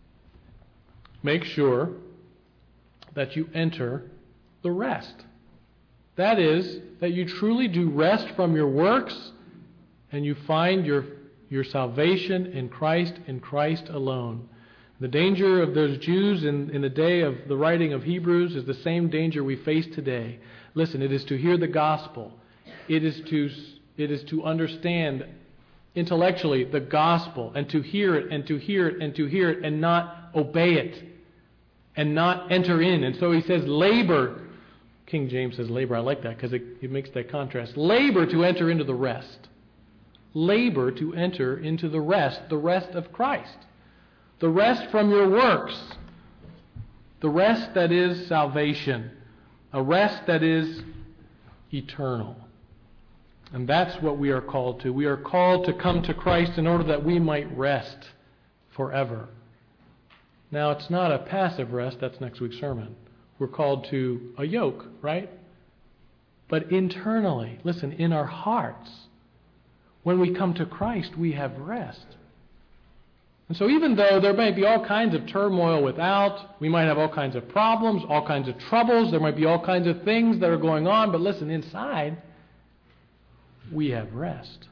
Speaker 1: make sure that you enter the rest. That is, that you truly do rest from your works, and you find your salvation in Christ alone. The danger of those Jews in the day of the writing of Hebrews is the same danger we face today. Listen, it is to hear the gospel. It is to understand intellectually the gospel, and to hear it, and to hear it, and to hear it, and not obey it, and not enter in. And so he says, labor. King James says labor. I like that because it makes that contrast. Labor to enter into the rest. Labor to enter into the rest of Christ. The rest from your works. The rest that is salvation. A rest that is eternal. And that's what we are called to. We are called to come to Christ in order that we might rest forever. Now, it's not a passive rest. That's next week's sermon. We're called to a yoke, right? But internally, listen, in our hearts, when we come to Christ, we have rest. And so even though there may be all kinds of turmoil without, we might have all kinds of problems, all kinds of troubles, there might be all kinds of things that are going on, but listen, inside, we have rest.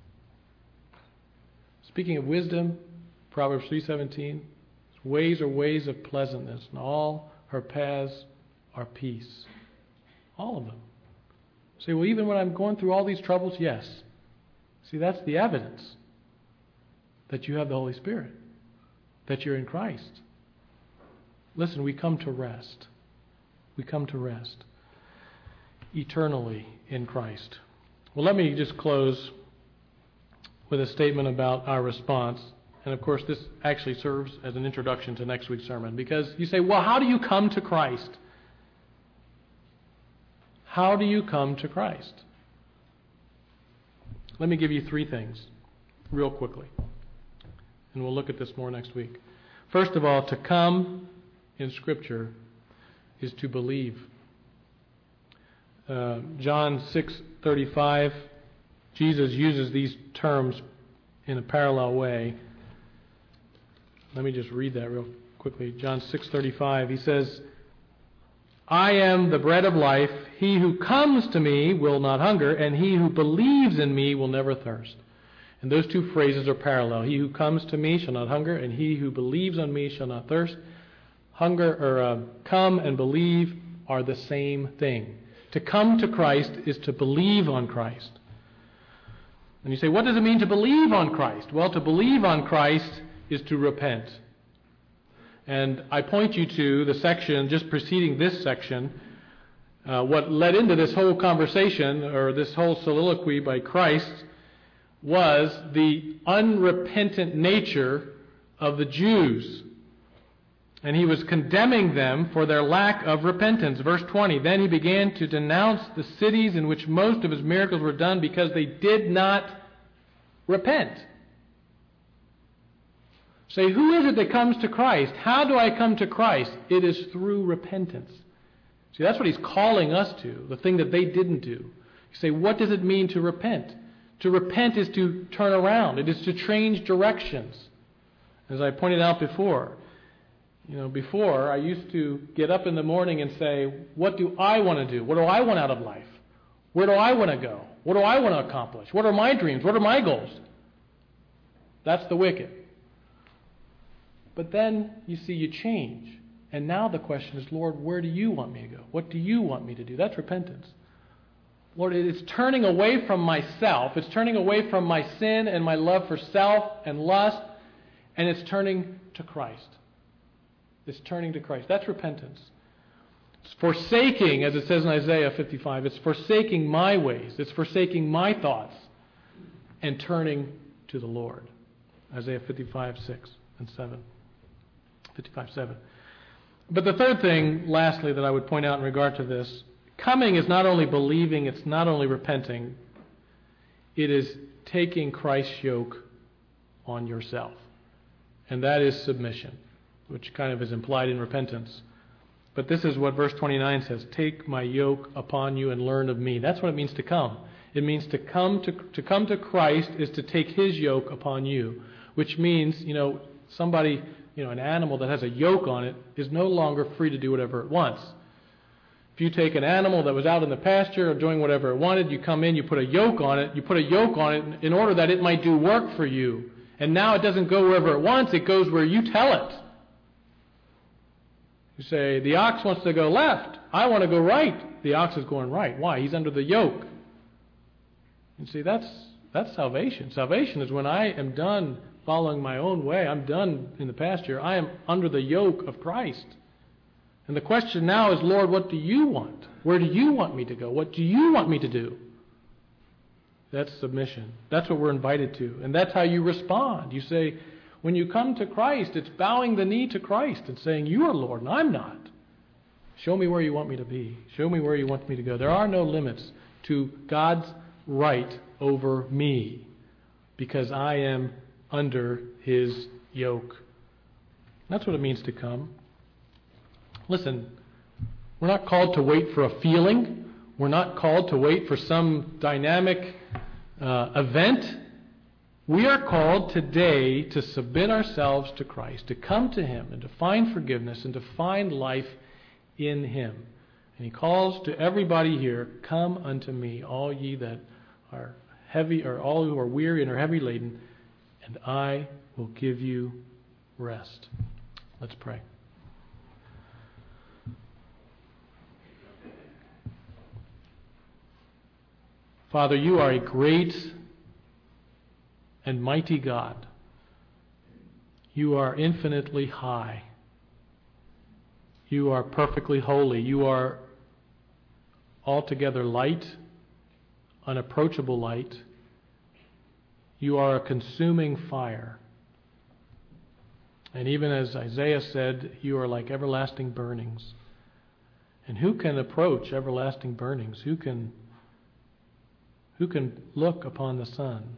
Speaker 1: Speaking of wisdom, Proverbs 3:17, ways are ways of pleasantness, and all her paths are peace. All of them. Say, well, even when I'm going through all these troubles, yes. See, that's the evidence that you have the Holy Spirit, that you're in Christ. Listen, we come to rest. We come to rest eternally in Christ. Well, let me just close with a statement about our response. And of course, this actually serves as an introduction to next week's sermon. Because you say, well, how do you come to Christ? How do you come to Christ? Let me give you 3 things real quickly. And we'll look at this more next week. First of all, to come in Scripture is to believe. John 6:35, Jesus uses these terms in a parallel way. Let me just read that real quickly. John 6:35, he says, I am the bread of life. He who comes to me will not hunger, and he who believes in me will never thirst. And those 2 phrases are parallel. He who comes to me shall not hunger, and he who believes on me shall not thirst. Come and believe are the same thing. To come to Christ is to believe on Christ. And you say, what does it mean to believe on Christ? Well, to believe on Christ is to repent. And I point you to the section just preceding this section. What led into this whole conversation, or this whole soliloquy by Christ, was the unrepentant nature of the Jews. And he was condemning them for their lack of repentance. Verse 20, then he began to denounce the cities in which most of his miracles were done because they did not repent. Say, who is it that comes to Christ? How do I come to Christ? It is through repentance. See, that's what he's calling us to, the thing that they didn't do. You say, what does it mean to repent? To repent is to turn around. It is to change directions. As I pointed out before, before I used to get up in the morning and say, what do I want to do? What do I want out of life? Where do I want to go? What do I want to accomplish? What are my dreams? What are my goals? That's the wicked. But then, you see, you change. And now the question is, Lord, where do you want me to go? What do you want me to do? That's repentance. Lord, it's turning away from myself. It's turning away from my sin and my love for self and lust. And it's turning to Christ. It's turning to Christ. That's repentance. It's forsaking, as it says in Isaiah 55, it's forsaking my ways. It's forsaking my thoughts and turning to the Lord. Isaiah 55:6 and 7. 55:7. But the third thing, lastly, that I would point out in regard to this, coming is not only believing, it's not only repenting, it is taking Christ's yoke on yourself. And that is submission, which kind of is implied in repentance. But this is what verse 29 says, take my yoke upon you and learn of me. That's what it means to come. It means to come to Christ is to take his yoke upon you, which means, somebody, an animal that has a yoke on it is no longer free to do whatever it wants. If you take an animal that was out in the pasture or doing whatever it wanted, you come in, you put a yoke on it in order that it might do work for you. And now it doesn't go wherever it wants, it goes where you tell it. You say, the ox wants to go left, I want to go right. The ox is going right. Why? He's under the yoke. You see, that's salvation. Salvation is when I am done following my own way. I'm done in the pasture. I am under the yoke of Christ. And the question now is, Lord, what do you want? Where do you want me to go? What do you want me to do? That's submission. That's what we're invited to. And that's how you respond. You say, when you come to Christ, it's bowing the knee to Christ and saying, you are Lord and I'm not. Show me where you want me to be. Show me where you want me to go. There are no limits to God's right over me because I am under his yoke. That's what it means to come. Listen, we're not called to wait for a feeling. We're not called to wait for some dynamic event. We are called today to submit ourselves to Christ, to come to Him and to find forgiveness and to find life in Him. And He calls to everybody here, "Come unto me, all ye that are heavy, or all who are weary and are heavy laden, and I will give you rest." Let's pray. Father, you are a great and mighty God. You are infinitely high. You are perfectly holy. You are altogether light, unapproachable light. You are a consuming fire. And even as Isaiah said, you are like everlasting burnings. And who can approach everlasting burnings? Who can look upon the sun?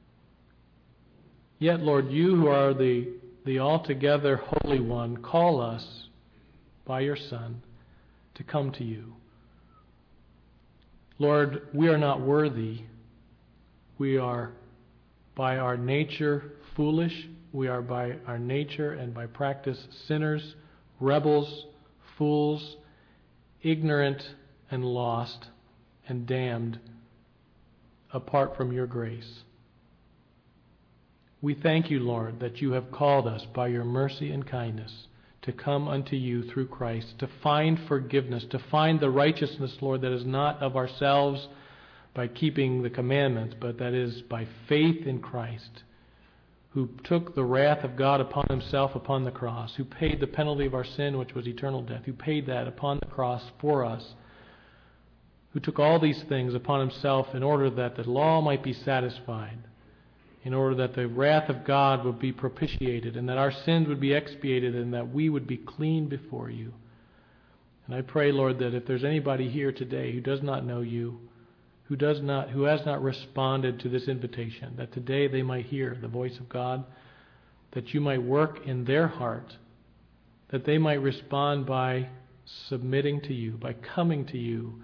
Speaker 1: Yet, Lord, you who are the altogether Holy One, call us by your Son to come to you. Lord, we are not worthy. We are by our nature foolish. We are by our nature and by practice sinners, rebels, fools, ignorant and lost and damned apart from your grace. We thank you, Lord, that you have called us by your mercy and kindness to come unto you through Christ, to find forgiveness, to find the righteousness, Lord, that is not of ourselves by keeping the commandments, but that is by faith in Christ, who took the wrath of God upon himself upon the cross, who paid the penalty of our sin, which was eternal death, who paid that upon the cross for us, who took all these things upon himself in order that the law might be satisfied, in order that the wrath of God would be propitiated, and that our sins would be expiated, and that we would be clean before you. And I pray, Lord, that if there's anybody here today who does not know you, who has not responded to this invitation, that today they might hear the voice of God, that you might work in their heart, that they might respond by submitting to you, by coming to you,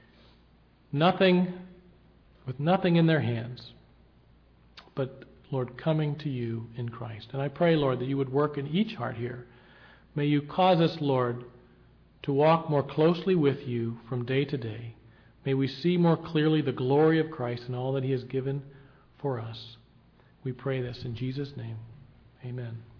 Speaker 1: with nothing in their hands, but, Lord, coming to you in Christ. And I pray, Lord, that you would work in each heart here. May you cause us, Lord, to walk more closely with you from day to day. May we see more clearly the glory of Christ and all that he has given for us. We pray this in Jesus' name. Amen.